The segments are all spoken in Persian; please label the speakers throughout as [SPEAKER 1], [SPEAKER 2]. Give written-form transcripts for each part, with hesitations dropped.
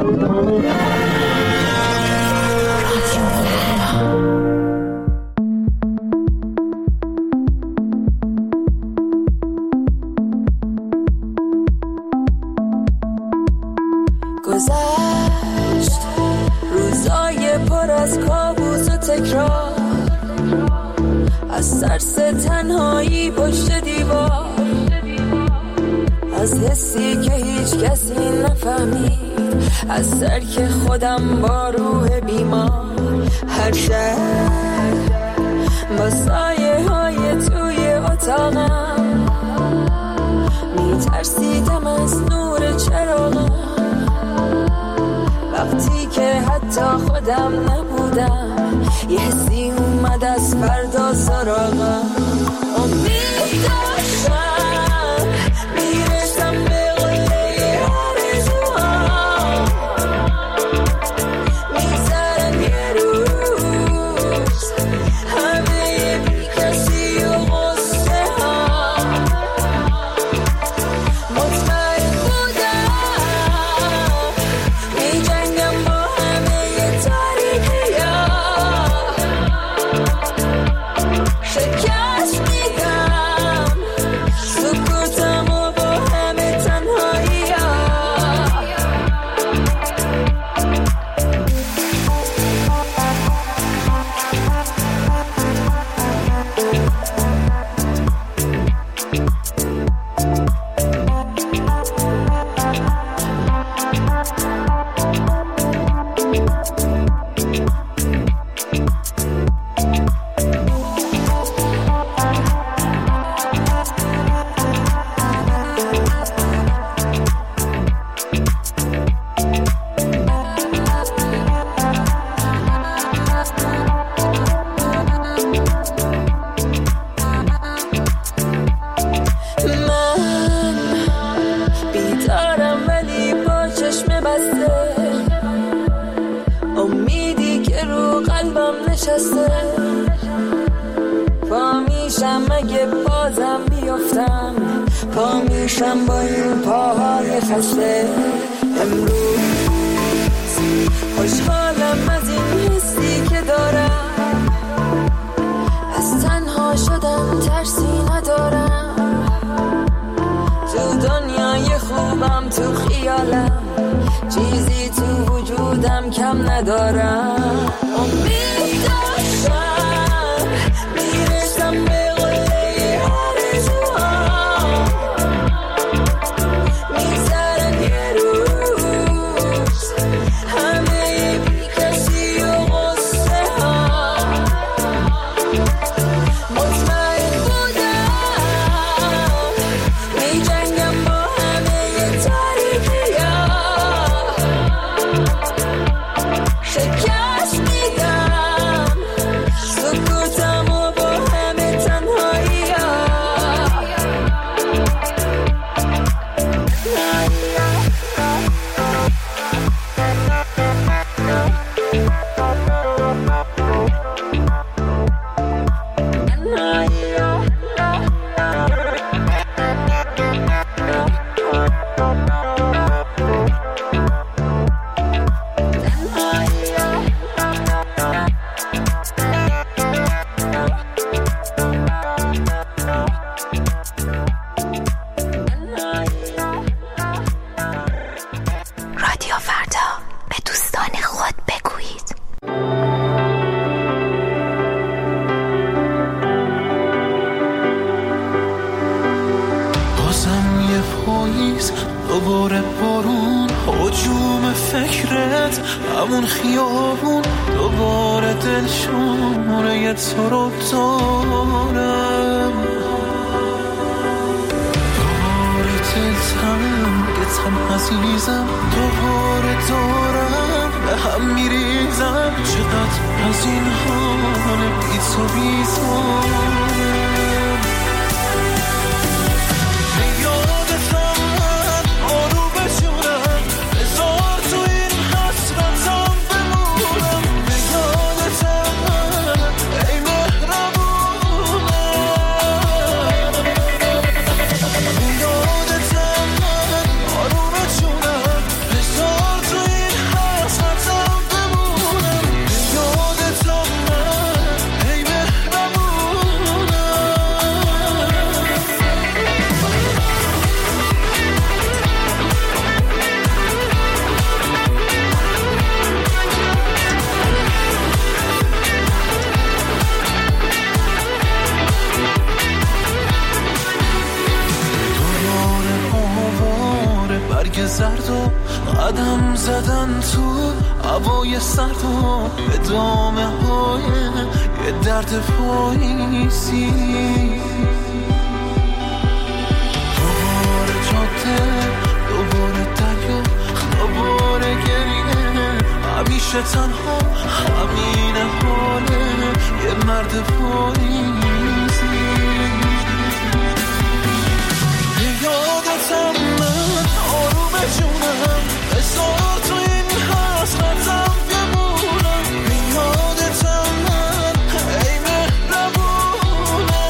[SPEAKER 1] گذشت روزای پر از کابوس و تکرار، از ترس تنهایی پشت دیوار، از حسی که هیچ کسی نفهمید، از ترک خودم با روح بیمار. هر شب با سایه های توی اتاقم میترسیدم از نور چراغم، وقتی که حتی خودم نبودم یه حسی اومد از فردا سراغم. امید داشتم میرسم به قله آرزوام، میذارم یه روز همه بی کسی و غصه ها. مطمئن بودم میجنگم با همه تاریکی ها، شکست میدم سکوتم و با همه تنهایی ها. بیدارم ولی با چشم بسته، امیدی که رو قلبم نشسته. پا میشم اگه بازم بیفتم، پا میشم با این پاهای خسته. امروز خوشحالم از این حسی که دارم، از تنها شدم ترسی ندارم. تو دنیای خوبم تو خیالم، چیزی تو وجودم کم ندارم. امید داشتم میرسم به قله آرزوام، میذارم یه روز همه بی کسی و غصه ها. مطمئن بودم میجنگم با همه تاریکی ها، شکست میدم سکوتم و با همه تنهایی ها.
[SPEAKER 2] رادیو فردا، به دوستان خود بگویید.
[SPEAKER 3] بازم یه پاییز، دوباره بارون، هجوم فکرت، همون خیابون، دوباره دلشوره تو رو دارم، دوباره دلتنگتم عزیزم، دوباره دارم به هم میریزم. چقدر از این حال بی تو بیزارم. یادتم من آروم جونم، بذار تو این قدم زدن تو هوای سرد و ادامه های یه درد پاییزی. دوباره جاده، دوباره دریا، دوباره گریه، همیشه تنها، همین حاله یه مرد پاییزی. یادتم من آروم جونم، بذار تو این حسرتم بمونم. یادتم من ای مهربونم،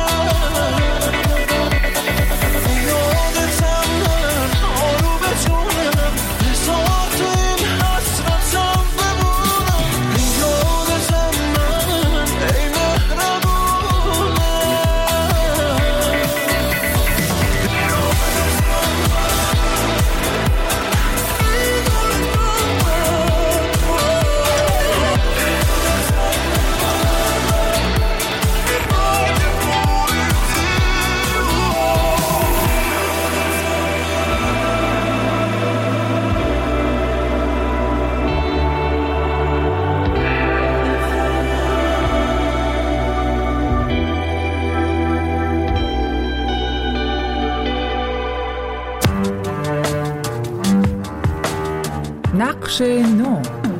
[SPEAKER 3] یادتم من آروم جونم، بذار تو این حسرتم بمونم. یادتم من ای مهربونم.
[SPEAKER 4] نقش نو.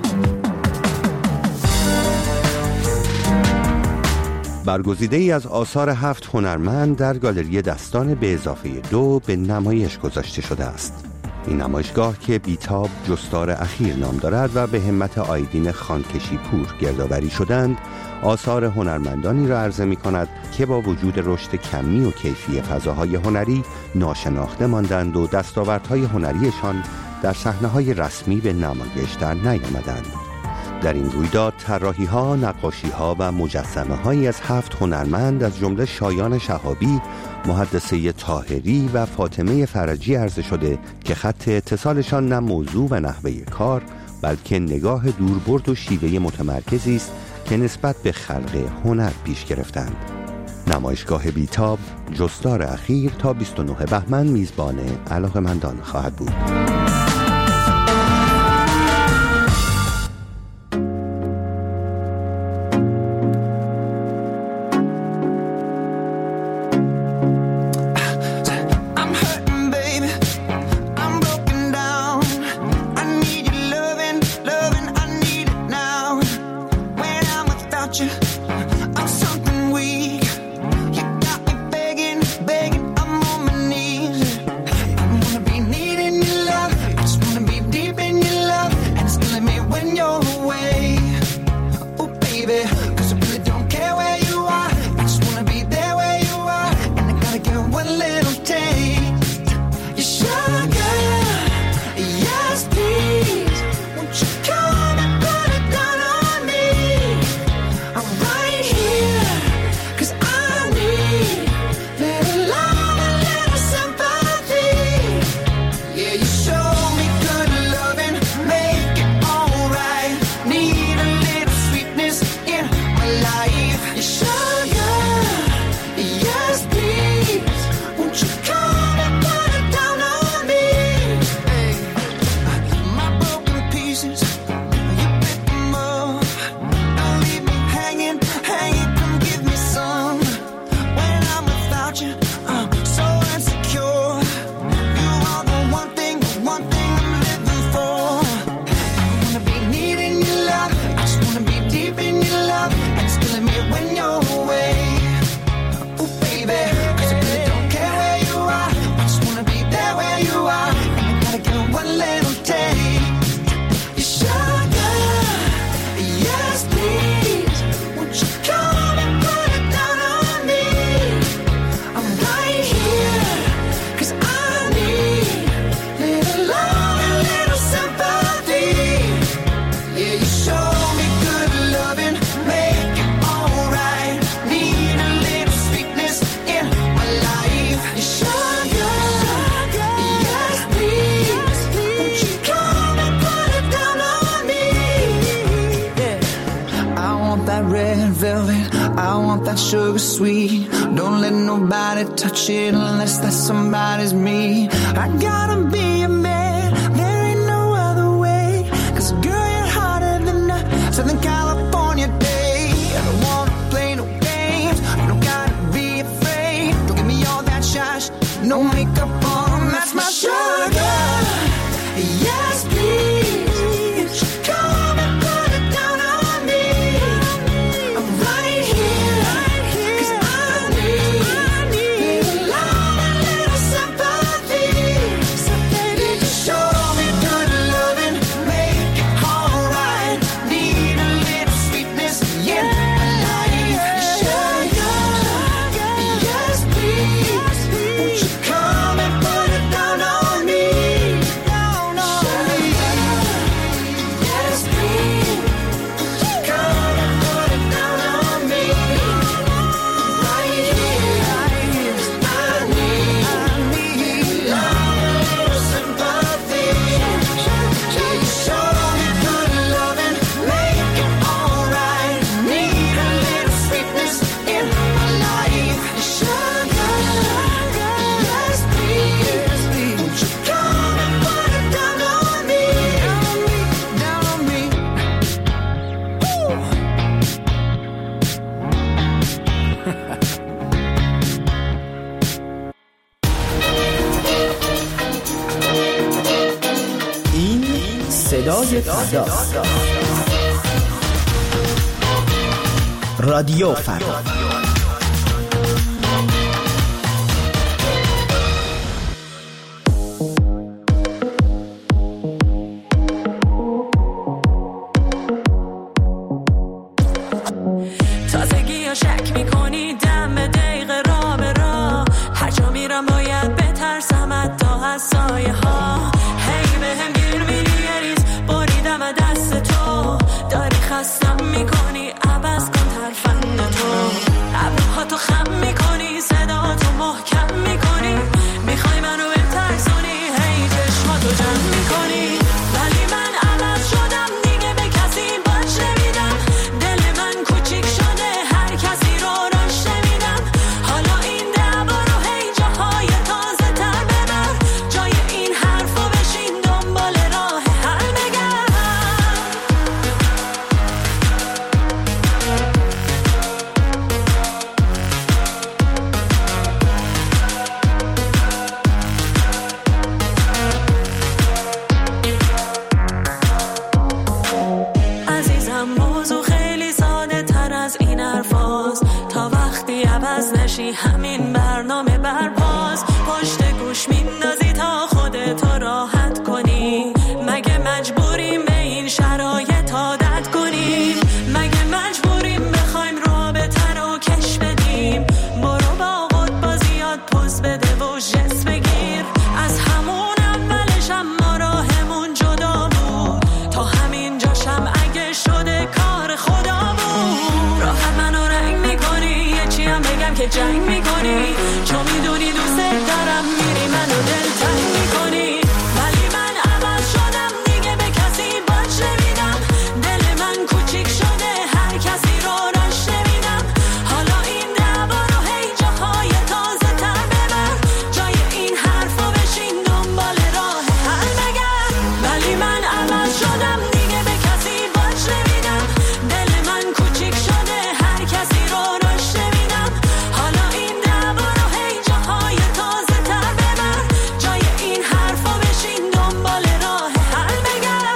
[SPEAKER 5] برگزیده ای از آثار 7 هنرمند در گالری دستان به اضافه 2 به نمایش گذاشته شده است. این نمایشگاه که بیتاب جستار اخیر نام دارد و به همت آیدین خانکشی پور گردآوری شدند، آثار هنرمندانی را عرضه می کند که با وجود رشد کمی و کیفی فضاهای هنری ناشناخته ماندند و دستاوردهای هنریشان در صحنه‌های رسمی به نمایش در نیامدند. در این رویداد طراحی‌ها، نقاشی‌ها و مجسمه‌هایی از 7 هنرمند از جمله شایان شهابی، محدثه طاهری و فاطمه فرجی عرضه شده که خط اتصالشان نه موضوع و نحوه کار بلکه نگاه دوربرد و شیوه متمرکزی است که نسبت به خلق هنر پیش گرفتند. نمایشگاه بیتاب جستار اخیر تا 29 بهمن میزبان علاقه‌مندان خواهد بود.
[SPEAKER 6] Sugar sweet, don't let nobody touch it unless that somebody's me. I gotta be a man, there ain't no
[SPEAKER 7] صدای فردا. رادیو فردا.
[SPEAKER 1] تازگی ها شک میکنی دم به دقیقه را به را، هر جا میرم باید بترسم حتی از سایه ها. هی به هم گیر میری یه ریز بریدم دست تو، داری خستم میکنی عوض کن ترفند تو. ابروها تو خم میکنی صدا تو محکم میکنی، میخوای منو بترسونی هی چشماتو جمع میکنی. ولی من عوض شدم دیگه به کسی باش نمیدم، دل من کوچیک شده هر کسی رو راش نمیدم. حالا این دعوا رو هی جاهای تازه تر ببر، جای این حرفو بشین دنبال راه حل بگرد. عزیزم موضوع خیلی ساده تر از این حرفاست، تا وقتی عوض نشی همین برنامه برپاس. پشت گوش میندازی تا خودتو راحت کنی، مگه مجبوریم به این شرایط عادت کنیم؟ مگه مجبوریم بخوایم رابطه رو کش بدیم؟ برو با خود بازیات پوز بده و جس بگیر. از همون اولش هم ما راهمون جدا بود، تا همین جاشم اگه شده کار خدا بود. راحت منو رنگ میکنی یه چی هم بگم که جنگ میکنی، چون میدونی دوست دارم میری منو دلتنگ میکنی. ولی من عوض شدم دیگه به کسی باش نمیدم، دل من کوچیک شده هر کسی رو راش نمیدم. حالا این دعوا رو هی جاهای تازه تر ببر، جای این حرفو بشین دنبال راه حل بگرد. ولی من عوض شدم دیگه به کسی باش نمیدم، دل من کوچیک شده هر کسی رو راش نمیدم. حالا این دعوا رو هی جاهای تازه تر ببر، جای این حرفو بشین دنبال راه حل بگرد.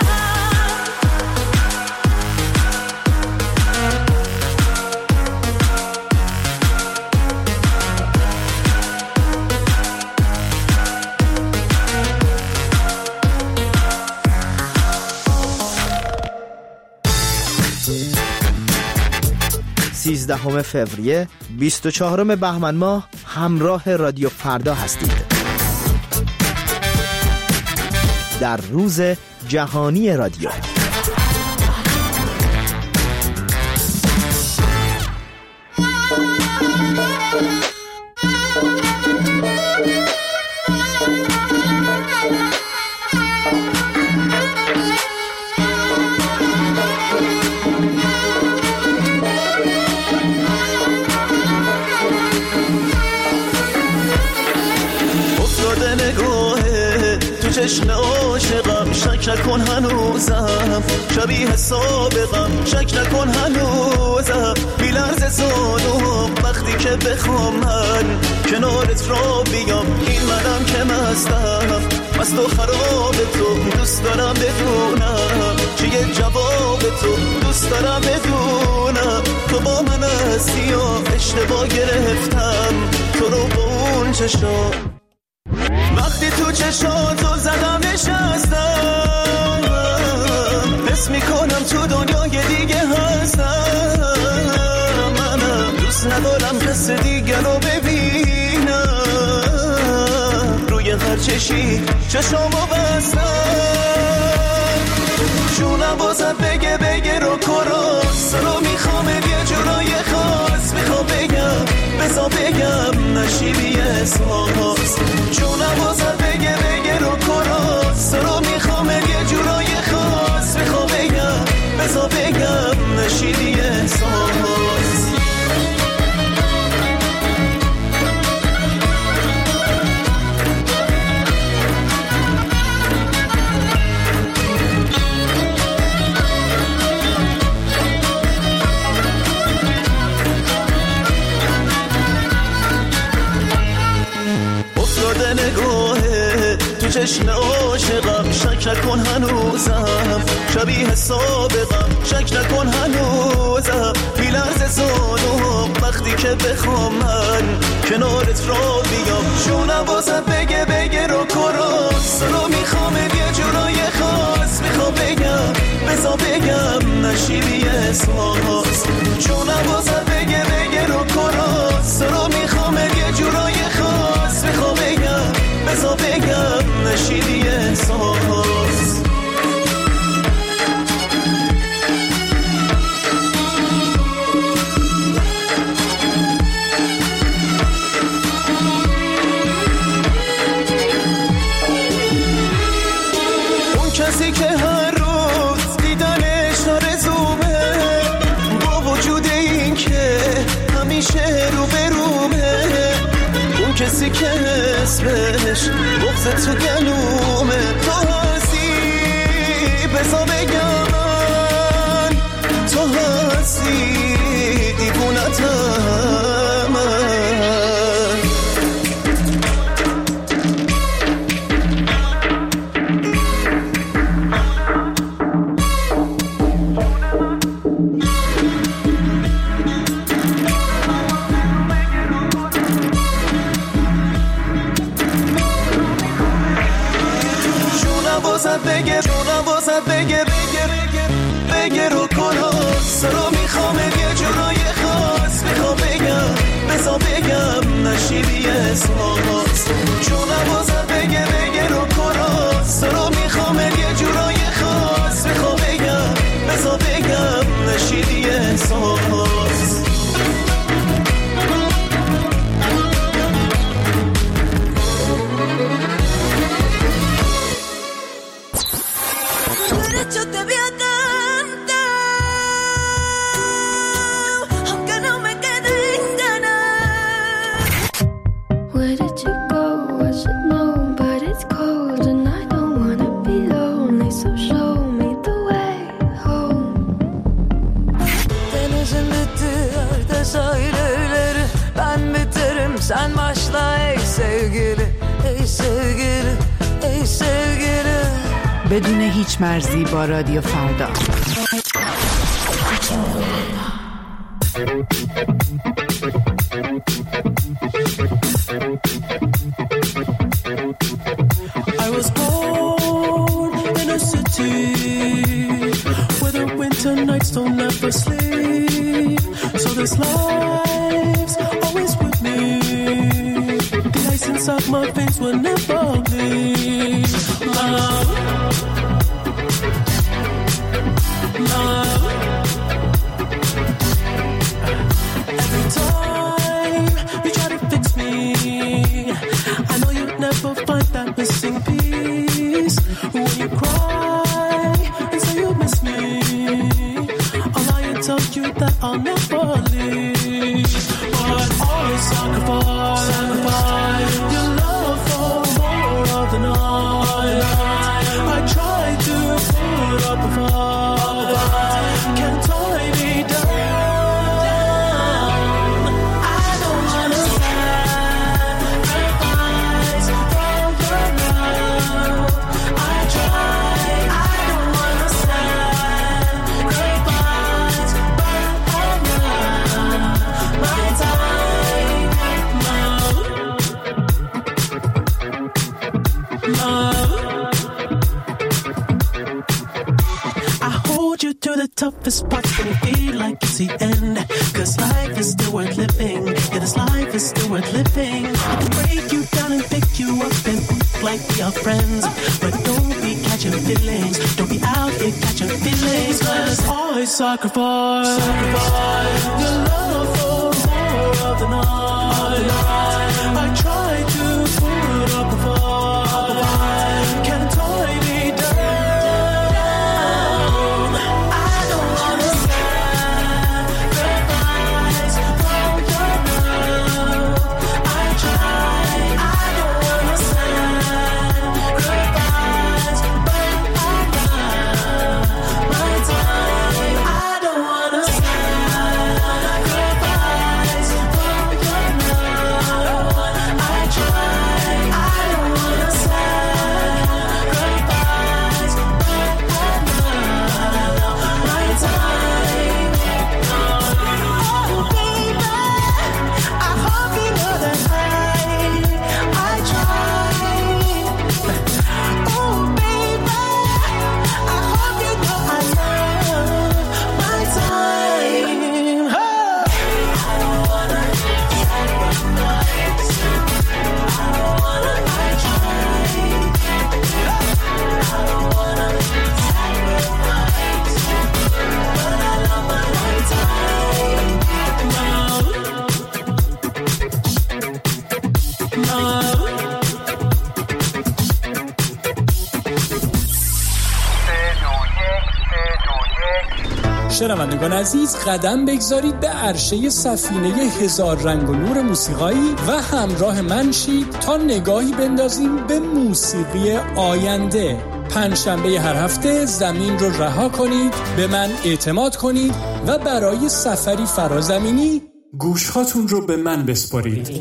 [SPEAKER 7] سیزدهم فوریه 24 بهمن ماه همراه رادیو فردا هستید. در روز جهانی رادیو.
[SPEAKER 3] چشم عاشقم شک نکن هنوزم، شبیه سابقم شک نکن هنوزم. بیلرز زانوم وقتی که بخوام من کنارت را بیام، این منم که مستم مست و خراب تو، دوست دارم بدونم چیه جواب تو، دوست دارم بدونم تو با من هستی یا اشتباه گرفتم تو رو با اون چشم. وقتی تو چشاتو زدم نشستم، حس میکنم تو دنیای دیگه هستم. منم دوست ندارم کس دیگه رو ببینم، روی هر چشی چشامو بستم. جونم بازت بگه رو کراس رو میخوام یه جورای خاص، میخوام بگم بزا بگم نشیبی احساس. جونم بازت بگه رو کراس رو میخوام یه جورای خاص، میخوام بگم بزا بگم نشیبی احساس. نگاهه شبیه سابقم شک نکن هنوزم میلرز زانوم وقتی که بخوام من کنارت را بیام جونم بازم بگه رو کراس رو میخوام یه جورای خاص میخوام بگم بزا بگم نشیدی احساس جونم بازم بگه رو کراس رو میخوام یه جورای خاص میخوام بگم بزا بگم نشیدی احساس کسی که هر روز دیدنش آرزومه با وجود این که همیشه رو به رومه اون کسی که اسمش بغض تو گلومه تو هستی بزا بگم من تو هستی دیوونتم من بگه رو کراس رو میخوام یه جورای خاص میخوام بگم بزا بگم نشیدی احساس جونم بازم بگه رو کراس رو میخوام یه جورای خاص میخوام بگم بزا بگم نشیدی احساس
[SPEAKER 1] Sen başla ey sevgili, ey sevgili, ey sevgili.
[SPEAKER 4] بدون هیچ مرزی با رادیو فردا.
[SPEAKER 8] I was born in a city where the winter nights don't ever sleep. So this life's always with me. The ice inside my veins will never bleed. Love, love. Every time you try to fix me, I know you'd never find that missing piece. When you cry and say you miss me, I'll lie and tell you that I'll never leave. But always sacrifice your love for more of the night. I try to put up a fight, can't tie me down. I don't wanna sacrifice from your love. I try, I don't wanna sacrifice from my time, love. I hold you to the toughest parts when you feel like it's the end. Cause life is still worth living. Yeah, this life is still worth living. I can break you down and pick you up and act like we are friends. But don't be catching feelings. Don't be out here catching feelings. Cause always sacrifice your love for more of the night. I try to put up a fight, can't tie me down. I don't wanna sacrifice from your love. I try, I don't wanna sacrifice from my time. I don't wanna sacrifice from your love. I try.
[SPEAKER 9] شنوندگان عزیز، قدم بگذارید به عرشه سفینه هزار رنگ و نور موسیقایی و همراه من شید تا نگاهی بندازیم به موسیقی آینده. پنجشنبه هر هفته زمین رو رها کنید، به من اعتماد کنید و برای سفری فرازمینی گوشهاتون رو به من بسپارید.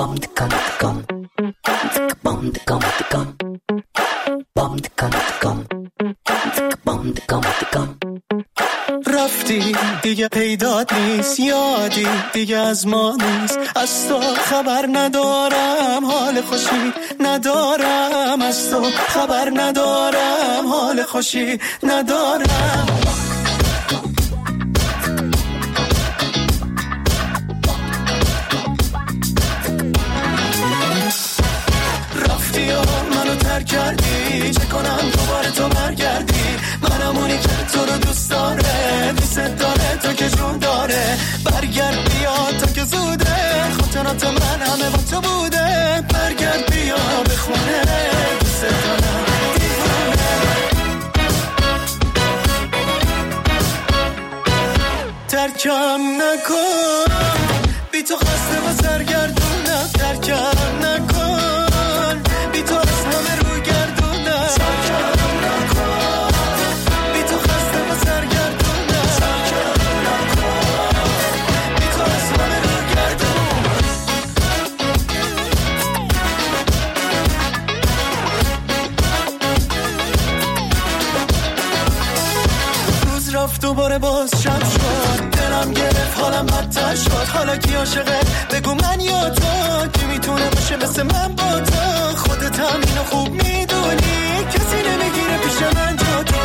[SPEAKER 3] رفتی دیگه پیدات نیست، یادی دیگه از ما نیست، از تو خبر ندارم، حال خوشی ندارم، از تو خبر ندارم، حال خوشی ندارم. رفتی و منو ترک کردی، چه کنم دوباره تو برگردی، منم اونی که تو رو دوست داره، دوست داره تو که جون داره، برگرد بیا تو که زوده، خاطرات من همه با تو بوده، برگرد بیا به خونه، دوست دارم دیوونه. ترکم نکن بی تو خسته و سرگردونم، ترکم نکن بی تو از همه رو گردونم، ترکم نکن بی تو خسته و سرگردونم، ترکم نکن بی تو از همه رو گردونم. روز رفت دوباره باز شب شد، دلم گرفت حالم بدتر شد، حالا کی عاشقه بگو من یا تو، کی میتونه باشه مثل من با تو، خودت هم اینو خوب میدونی، کسی نمیگیره پیش من جا تو.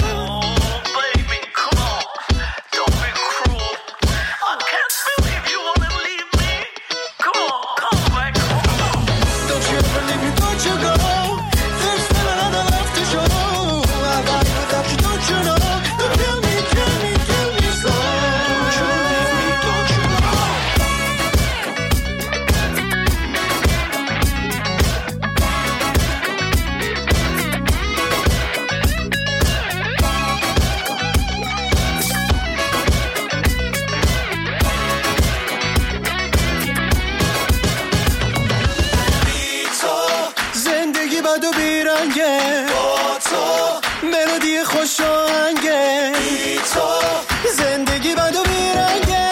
[SPEAKER 3] زندگی بد و بیرنگه،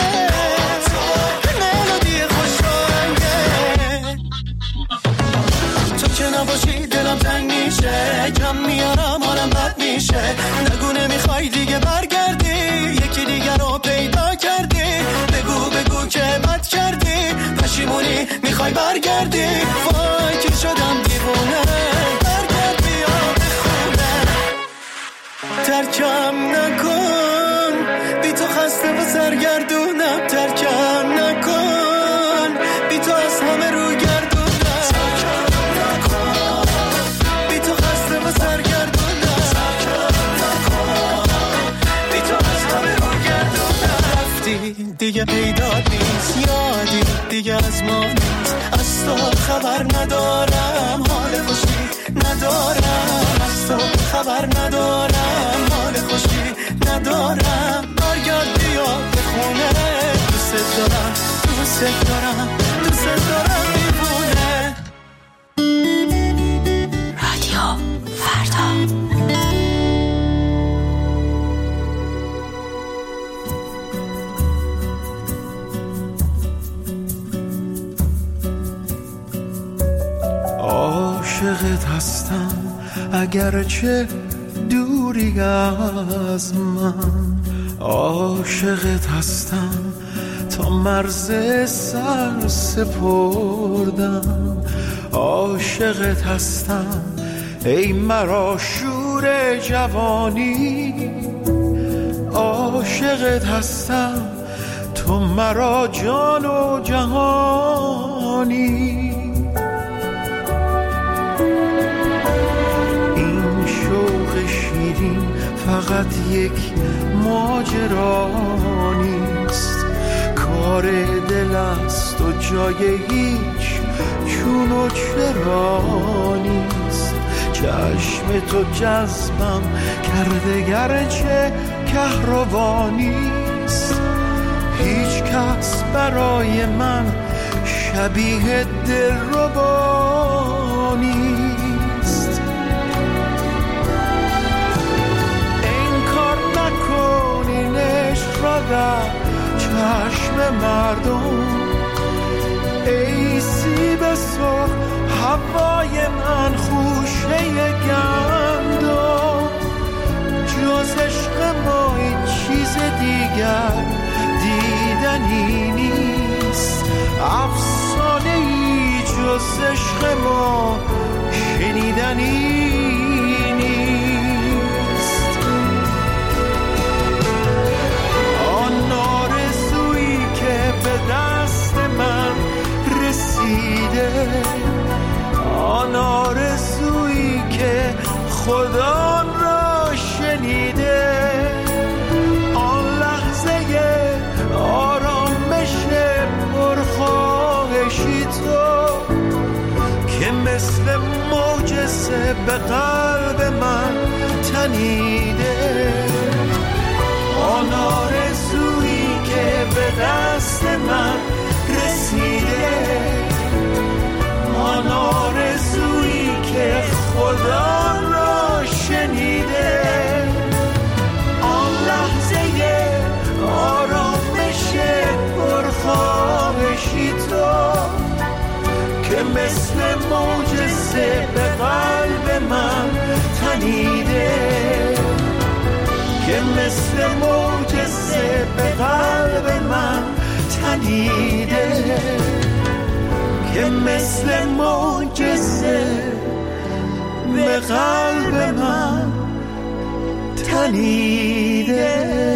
[SPEAKER 3] ملودی خوشانگه، تو که نباشی دلم تنگ میشه، کم میارم حالم بد میشه، نگو نمیخوای دیگه برگردی، یکی دیگه رو پیدا کردی، بگو که بد کردی، پشیمونی میخوای برگردی، وای که شدم دیوونه، برگرد بیا به خونه. ترکم نکن بی تو خسته و سرگردونم، ترکم نکن بی تو از همه رو گردونم، ترکم نکن بی تو خسته و سرگردونم، ترکم نکن بی تو از همه رو گردونم. رفتی دیگه پیدات نیست، یادی دیگه از ما نیست، از تو خبر ندارم، حال خوشی ندارم، از تو خبر ندارم، حال خوشی ندارم، برگرد بیا به خونه، دوست دارم دوست دارم دوست دارم دیوونه.
[SPEAKER 2] رادیو فردا.
[SPEAKER 3] عاشقت هستم اگرچه دوری از من، عاشقت هستم تا مرز سر سپردم، عاشقت هستم ای مرا شور جوانی، عاشقت هستم تو مرا جان و جهانی. فقط یک ماجرا نیست، کار دل است و جای هیچ چون و چرا نیست، چشم تو جذبم کرده گرچه کهربانیست، هیچ کس برای من شبیه دلربا نیست. انکار نکنین عشق را در چشم مردم، ای سیب سرخ هوای من خوشه گندم، جز عشق ما هیچ چیز دیگر دیدنی نیست، افسانه ای جز عشق ما شنیدنی نیست. آن آرزویی که به دست من رسیده، آن آرزویی که خدا را شنیده، آن لحظه آرامش پرخواهشی تو که مثل معجزه به قلب من تنیده، آن آرزویی که به دست من رسیده، آن آرزویی که خدا را شنیده، آن لحظه آرامش پرخواهشی تو که مثل معجزه به قلب من تنیده، که مثل معجزه به قلب من تنیده، که مثل معجزه به قلب من تنیده.